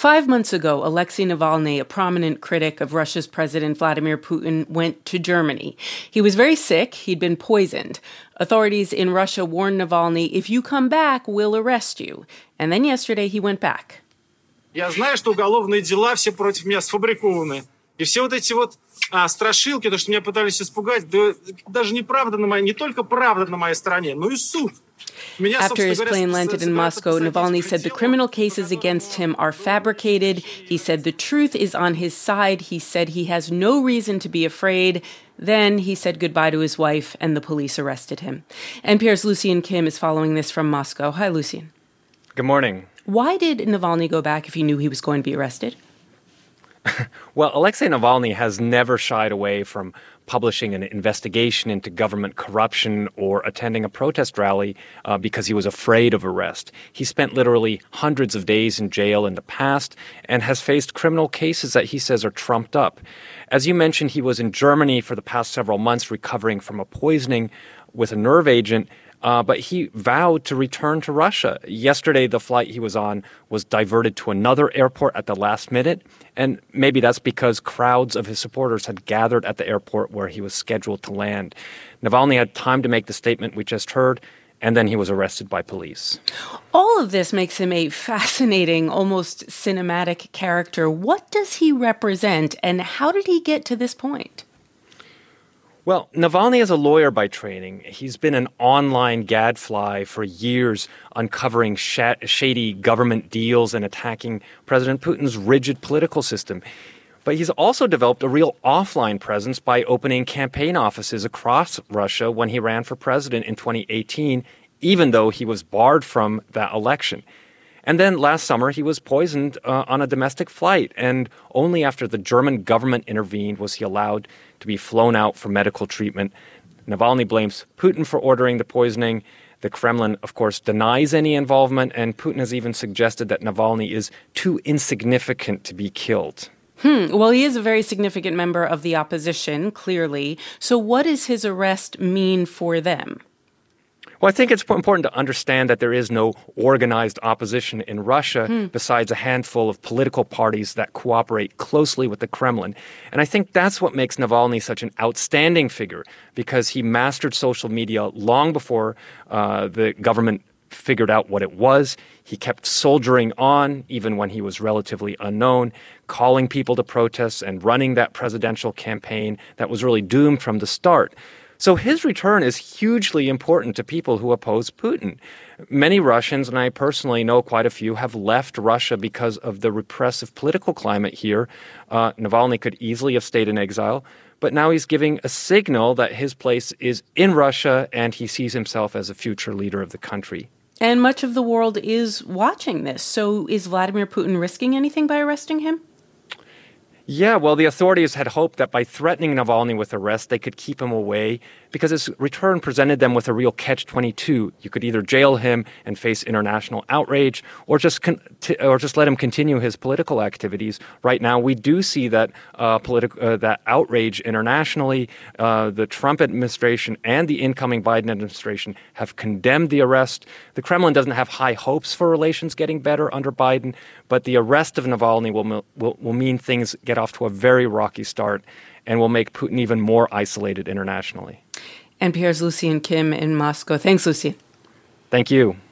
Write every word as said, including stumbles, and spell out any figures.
Five months ago, Alexei Navalny, a prominent critic of Russia's President Vladimir Putin, went to Germany. He was very sick. He'd been poisoned. Authorities in Russia warned Navalny, if you come back, we'll arrest you. And then yesterday he went back. Я знаю, что уголовные дела все против меня сфабрикованы. И все вот эти вот а, страшилки, то, что меня пытались испугать, да, даже неправда на моей, не только правда на моей стороне, но и суд. After his plane landed in Moscow, Navalny said the criminal cases against him are fabricated. He said the truth is on his side. He said he has no reason to be afraid. Then he said goodbye to his wife, and the police arrested him. N P R's Lucian Kim is following this from Moscow. Hi, Lucian. Good morning. Why did Navalny go back if he knew he was going to be arrested? Well, Alexei Navalny has never shied away from publishing an investigation into government corruption or attending a protest rally uh, because he was afraid of arrest. He spent literally hundreds of days in jail in the past and has faced criminal cases that he says are trumped up. As you mentioned, he was in Germany for the past several months recovering from a poisoning with a nerve agent. Uh, but he vowed to return to Russia. Yesterday, the flight he was on was diverted to another airport at the last minute. And maybe that's because crowds of his supporters had gathered at the airport where he was scheduled to land. Navalny had time to make the statement we just heard, and then he was arrested by police. All of this makes him a fascinating, almost cinematic character. What does he represent, and how did he get to this point? Well, Navalny is a lawyer by training. He's been an online gadfly for years, uncovering sh- shady government deals and attacking President Putin's rigid political system. But he's also developed a real offline presence by opening campaign offices across Russia when he ran for president in twenty eighteen, even though he was barred from that election. And then last summer, he was poisoned uh, on a domestic flight, and only after the German government intervened was he allowed to be flown out for medical treatment. Navalny blames Putin for ordering the poisoning. The Kremlin, of course, denies any involvement, and Putin has even suggested that Navalny is too insignificant to be killed. Hmm. Well, he is a very significant member of the opposition, clearly. So what does his arrest mean for them? Well, I think it's important to understand that there is no organized opposition in Russia hmm. besides a handful of political parties that cooperate closely with the Kremlin. And I think that's what makes Navalny such an outstanding figure, because he mastered social media long before uh, the government figured out what it was. He kept soldiering on, even when he was relatively unknown, calling people to protests and running that presidential campaign that was really doomed from the start. So his return is hugely important to people who oppose Putin. Many Russians, and I personally know quite a few, have left Russia because of the repressive political climate here. Uh, Navalny could easily have stayed in exile, but now he's giving a signal that his place is in Russia and he sees himself as a future leader of the country. And much of the world is watching this. So is Vladimir Putin risking anything by arresting him? Yeah, well, the authorities had hoped that by threatening Navalny with arrest, they could keep him away, because his return presented them with a real catch twenty-two. You could either jail him and face international outrage, or just con- t- or just let him continue his political activities. Right now, we do see that uh, politi- uh, that outrage internationally. Uh, the Trump administration and the incoming Biden administration have condemned the arrest. The Kremlin doesn't have high hopes for relations getting better under Biden, but the arrest of Navalny will will, will mean things get off to a very rocky start and will make Putin even more isolated internationally. N P R's Lucian Kim in Moscow. Thanks, Lucian. Thank you.